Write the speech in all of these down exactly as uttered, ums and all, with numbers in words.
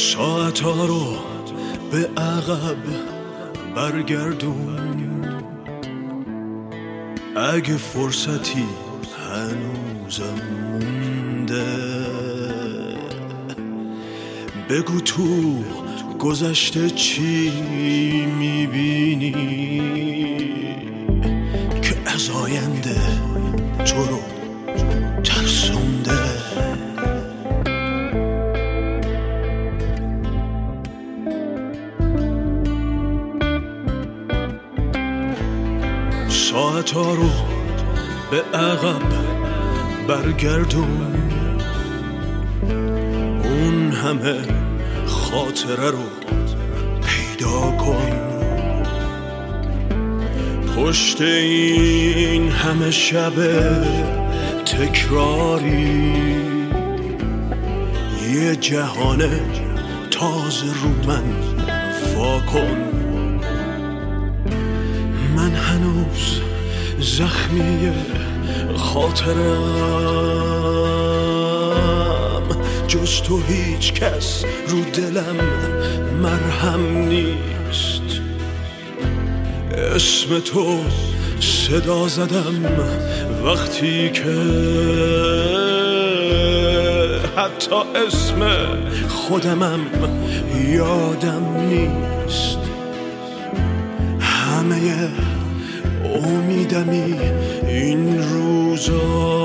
ساعتا رو به عقب برگردون، اگه فرصتی هنوزم مونده. بگو تو گذشته چی میبینی که از آینده تو رو ترسونده. ساعتا رو به عقب برگردون، اون همه خاطره رو پیدا کن. پشت این همه شب تکراری یه جهان تازه رو من واکن. من هنوز زخمی خاطرم، جز تو هیچ کس رو دلم مرهم نیست. اسم تو صدا زدم وقتی که حتی اسم خودمم یادم نیست. همه امیدمی این روزا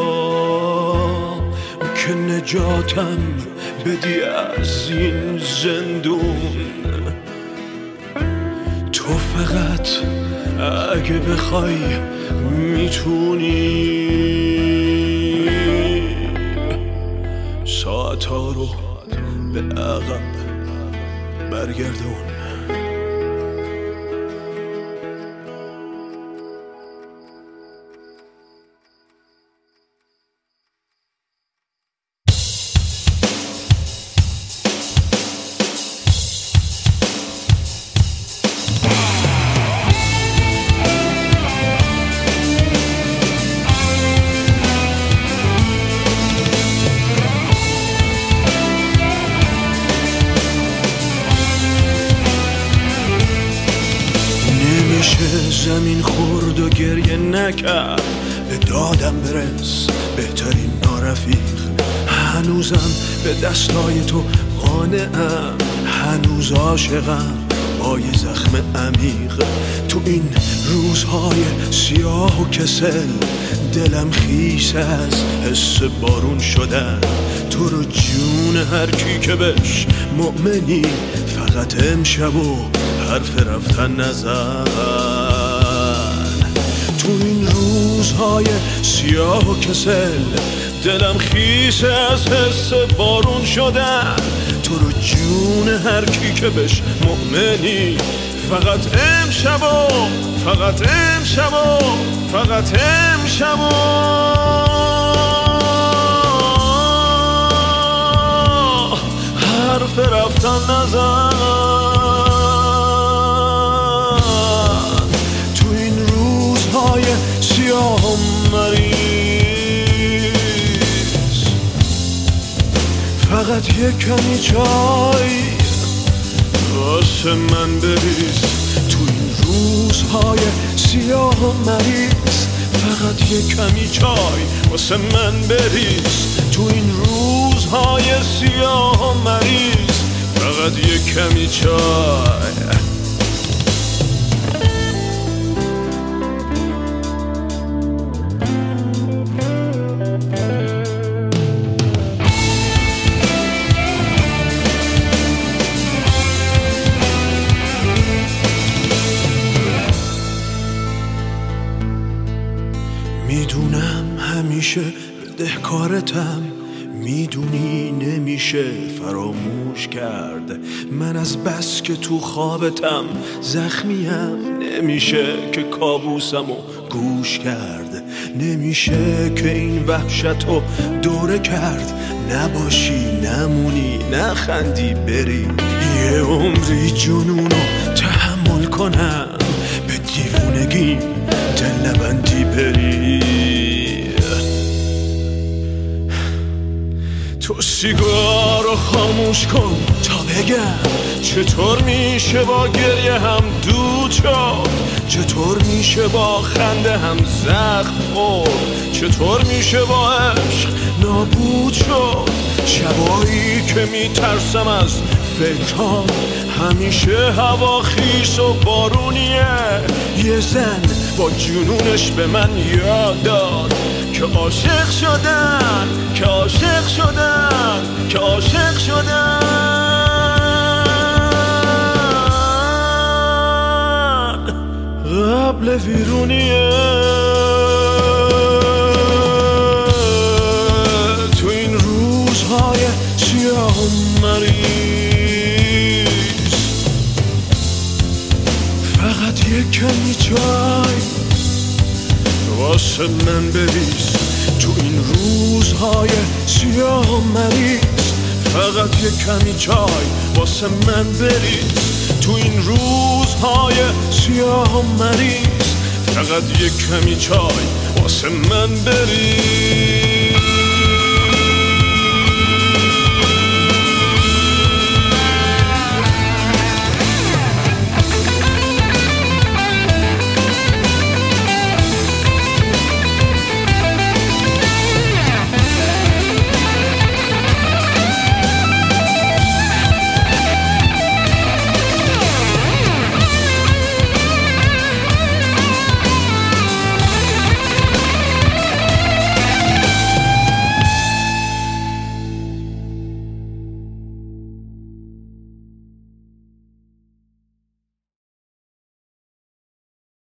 که نجاتم بدی از این زندون. تو فقط اگه بخوای میتونی ساعتا رو به عقب برگردون. زمین خورد و گریه نکرد، به دادم برس بهترین نارفیق. هنوزم به دستای تو قانعم، هنوز عاشقم با یه زخم عمیق. تو این روزهای سیاه و کسل دلم خیس از حس بارون شدن. تو رو جون هر کی که بهش مؤمنی، فقط امشب و حرف رفتن نزن. تو این روزهای سیاه و کسل دلم خیس از حس بارون شدن. تو رو جون هر کی که بهش مؤمنی، فقط امشب و فقط امشب و فقط امشب و حرف رفتن نزن. تو این روزهای سیاه و مریض فقط یک کمی چای واسه من بریز. تو این روزهای سیاه و مریض فقط یک کمی چای واسه من بریز. تو این روزهای سیاه و مریض فقط یک کمی چای. میدونم همیشه بدهکارتم، میدونی نمیشه فراموش کرد. من از بس که تو خوابتم زخمیم، نمیشه که کابوسمو گوش کرد. نمیشه که این وحشتو دوره کرد. نباشی نمونی نخندی بری، یه عمری جنونو تحمل کنم. به دیوونگی دل نبندی بری. تو سیگار رو خاموش کن تا بگم چطور میشه با گریه هم دود شد، چطور میشه با خنده هم زخم خورد، چطور میشه با عشق نابود شد. شبایی که میترسم از فکرام همیشه هوا خیس و بارونیه. یه زن با جنونش به من یاد داد که عاشق شدن، که عاشق شدن، که عاشق شدن قبل ویرونیه. تو این روزهای سیاه و مریض فقط یک کمی چای واسه من بریز. تو این روزهای سیاه و مریض فقط یک کمی چای واسه من بریز. تو این روزهای سیاه و مریض فقط یک کمی چای واسه من بریز.